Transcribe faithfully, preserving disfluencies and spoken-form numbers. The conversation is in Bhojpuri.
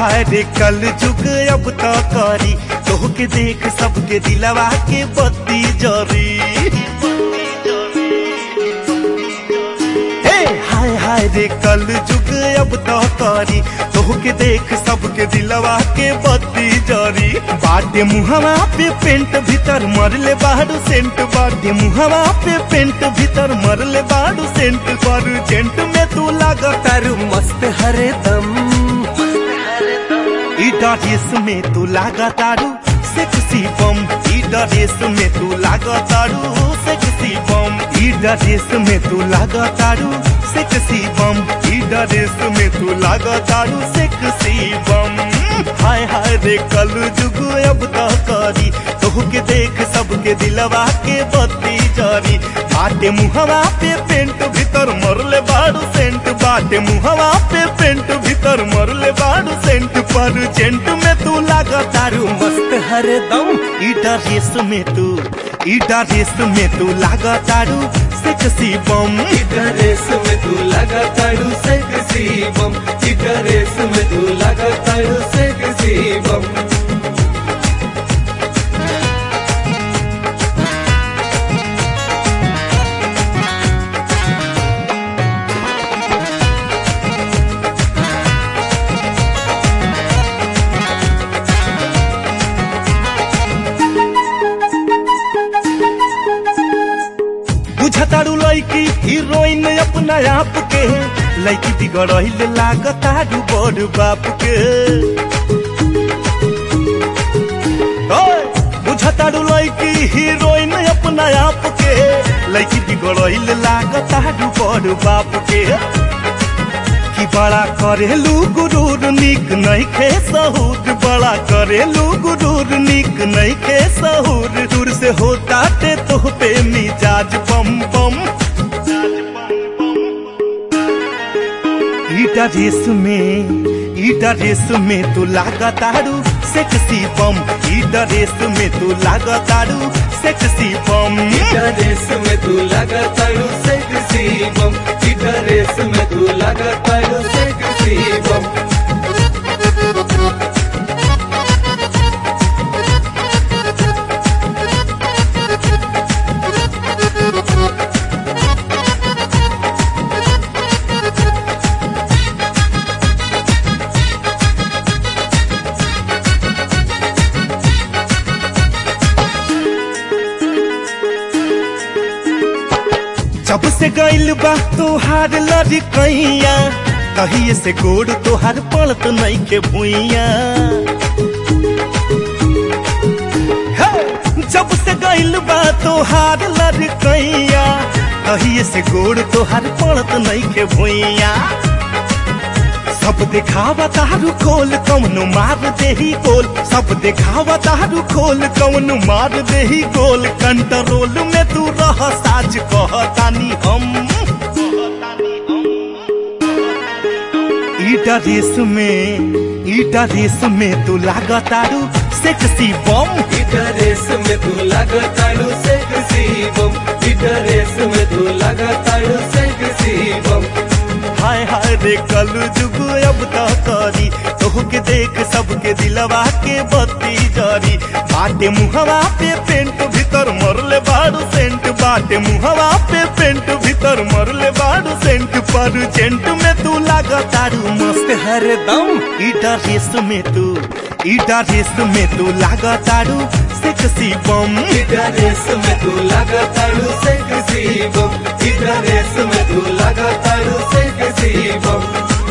हाय रे कल जुग अब तो करी तोह के देख सबके दिलवा के बत्ती जरी। हे हाय हाय रे कल जुग अब तो करी तोह के देख सबके दिलवा के बत्ती जरी। बाटे मुहवा पे पेंट भीतर मरले बाड़ू सेंट, बाटे मुहवा पे पेंट भीतर मरले बाड़ू सेंट। पर जेंट में तू लागतारू मस्त हरदम, ई ड्रेस में तू लागतारू सेक्सी बम, ई ड्रेस में तू लागतारू सेक्सी बम, ई ड्रेस में तू लागतारू सेक्सी बम, ई ड्रेस में तू लागतारू सेक्सी बम। हाय हाय रे कल जुग अब तो करी तोह के देख सबके दिलवा के बत्ती जरी। बाटे मुहवा पे पेंट भीतर मरले बाड़ू सेंट, बाटे मुहवा पे पेंट भीतर मरले बाड़ू सेंट। पर जेंट में तू लागतारू मस्त हरदम, ई ड्रेस में तू ई ड्रेस में तू लागतारू सेक्सी बम, ई ड्रेस में तू लागतारू सेक्सी बम, ई ड्रेस में तू लागतारू सेक्सी बम। बुझतारू लड़की हीरोइन अपना आप के, लड़की बिगड़ल लागतारू बड़ बाप के। बुझतारू लड़की हीरोइन अपना आप के, लड़की बिगड़ल लागतारू बड़ बाप के। कि बड़ा करेलू गुरूर निक नहीं खे सहूर, बड़ा करेलू गुरूर निक नहीं खे सहूर। दूर से होता ते तोह पे मिजाज बम बम, ई ड्रेस में ई ड्रेस में तू लागतारू सेक्सी बम, ई ड्रेस में तू लागतारू सेक्सी बम, ई ड्रेस में तू लागतारू सेक्सी बम, ई ड्रेस में तू लागतारू सेक्सी बम। जब से गइल बा तोहार लड़कैया, कहिए से गोड़ तोहार पड़त नहीं के भुइया। जब से गइल बा तोहार लड़कैया, कहिए से गोड़ तोहार पड़त नहीं के भुइया। सब दिखावा तारू खोल कौन मार देही गोल, सब दिखावा तारू खोल कौन मार देही गोल। कंट्रोल में तू रह साज कहतानी हम, ई ड्रेस में ई ड्रेस में तू लागतारू सेक्सी बम, ई ड्रेस में तू लागतारू सेक्सी बम, ई ड्रेस में तू लागतारू सेक्सी बम। हाय हाय रे कल जुग अब तो करी तोह के देख सबके दिलवा के बत्ती जरी। बाटे मुहवा पे पेंट भीतर मरले बाड़ू सेंट, बाटे मुहवा पे पेंट भीतर मरले बाड़ू सेंट। पर जेंट में तू लागतारू मस्त हरदम, ई ड्रेस में तू ई ड्रेस में तू लागतारू सेक्सी बम, ई ड्रेस में तू लागतारू सेक्सी बम, ई ड्रेस में तू लागतारू सेक्सी बम।